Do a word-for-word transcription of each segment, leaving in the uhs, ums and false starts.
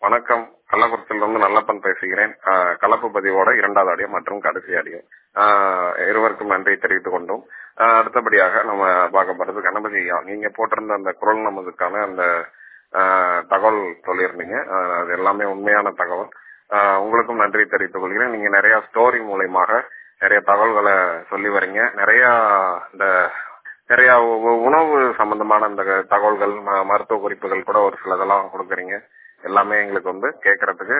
வணக்கம். கள்ளக்குறிச்சியிலிருந்து நல்லப்பன் பேசுகிறேன். ஆஹ் கலப்பு பதிவோட இரண்டாவது ஆடியோ மற்றும் கடைசி ஆடியோ. ஆஹ் இருவருக்கும் நன்றி தெரிவித்துக் கொண்டோம். ஆஹ் அடுத்தபடியாக நம்ம பார்க்க போறது கணபதி ஐயா. நீங்க போட்டிருந்த அந்த குரல் நமதுக்கான அந்த ஆஹ் தகவல் சொல்லியிருந்தீங்க. ஆஹ் அது எல்லாமே உண்மையான தகவல். ஆஹ் உங்களுக்கும் நன்றி தெரிவித்துக் கொள்கிறேன். நீங்க நிறைய ஸ்டோரி மூலயமாக நிறைய தகவல்களை சொல்லி வரீங்க. நிறைய இந்த நிறைய உ- உணவு சம்பந்தமான இந்த தகவல்கள் ம- மருத்துவ குறிப்புகள் கூட ஒரு சிலதெல்லாம் கொடுக்குறீங்க. எல்லாமே எங்களுக்கு வந்து கேட்கறதுக்கு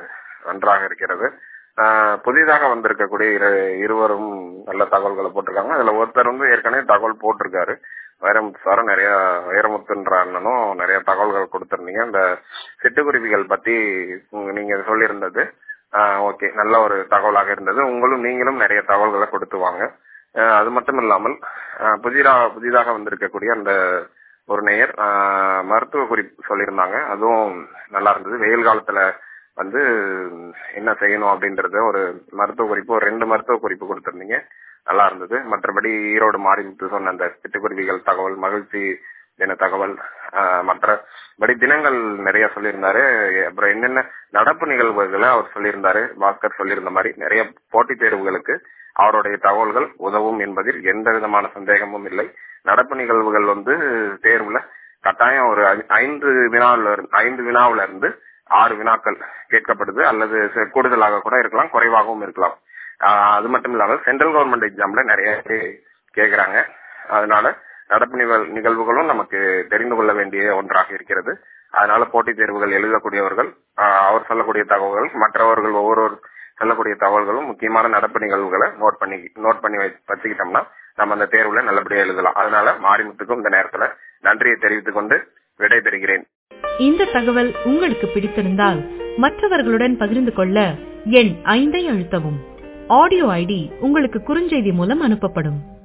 நன்றாக இருக்கிறது. ஆஹ் புதிதாக வந்திருக்கக்கூடிய இரு- இருவரும் நல்ல தகவல்களை போட்டிருக்காங்க. அதுல ஒருத்தர் வந்து ஏற்கனவே தகவல் போட்டிருக்காரு. வைரமுத்து சார் நிறைய வைரமுத்துன்ற அண்ணனும் நிறைய தகவல்கள் கொடுத்திருந்தீங்க. இந்த சிட்டுக்குருவிகள் பத்தி உங்க- நீங்க சொல்லியிருந்தது ஓகே, நல்ல ஒரு தகவலாக இருந்தது. உங்களும் நீங்களும் நிறைய தகவல்களை கொடுத்து வாங்க. ஆஹ் அது மட்டும் இல்லாமல் ஆஹ் புதிதாக புதிதாக வந்திருக்கக்கூடிய அந்த ஒரு நேயர் ஆஹ் மருத்துவ குறிப்பு சொல்லியிருந்தாங்க. அதுவும் நல்லா இருந்தது. வெயில் காலத்துல வந்து என்ன செய்யணும் அப்படின்றத ஒரு மருத்துவ குறிப்பு, ஒரு ரெண்டு மருத்துவ குறிப்பு கொடுத்திருந்தீங்க. நல்லா இருந்தது. மற்றபடி ஈரோடு மாறிமுத்து சொன்ன அந்த சிட்டுக்குருவிகள் தகவல், மகிழ்ச்சி தின தகவல், ஆஹ் மற்றபடி தினங்கள் நிறைய சொல்லியிருந்தாரு. அப்புறம் என்னென்ன நடப்பு நிகழ்வுகளை அவர் சொல்லியிருந்தாரு. பாஸ்கர் சொல்லியிருந்த மாதிரி நிறைய போட்டித் தேர்வுகளுக்கு அவருடைய தகவல்கள் உதவும் என்பதில் எந்த விதமான சந்தேகமும் இல்லை. நடப்பு நிகழ்வுகள் வந்து தேர்வுல கட்டாயம் ஒரு ஐ- ஐந்து வினாவுல இருந்து ஐந்து வினாவுல இருந்து ஆறு வினாக்கள் கேட்கப்படுது. அல்லது ச- கூடுதலாக கூட இருக்கலாம், குறைவாகவும் இருக்கலாம். ஆஹ் அது மட்டும் இல்லாமல் சென்ட்ரல் கவர்மெண்ட் எக்ஸாம்ல நிறைய பேர் கேட்கறாங்க. அதனால நடப்பு நிகழ் நிகழ்வுகளும் நமக்கு தெரிந்து கொள்ள வேண்டிய ஒன்றாக இருக்கிறது. அதனால போட்டித் தேர்வுகள் எழுதக்கூடியவர்கள் ஆஹ் அவர் சொல்லக்கூடிய தகவல்கள், மற்றவர்கள் ஒவ்வொரு சொல்லக்கூடிய தகவல்களும், முக்கியமான நடப்பு நிகழ்வுகளை நோட் பண்ணி நோட் பண்ணி வச்சு- வச்சுக்கிட்டோம்னா நம்ம அந்த தேர்வுல நல்லபடியா எழுதலாம். அதனால மாரிமுத்துக்கும் இந்த நேரத்துல நன்றியை தெரிவித்துக் கொண்டு விடைபெறுகிறேன். இந்த தகவல் உங்களுக்கு பிடித்திருந்தால் மற்றவர்களுடன் பகிர்ந்து கொள்ள எண் ஐந்தை அழுத்தவும். ஆடியோ ஐடி உங்களுக்கு குறுஞ்செய்தி மூலம் அனுப்பப்படும்.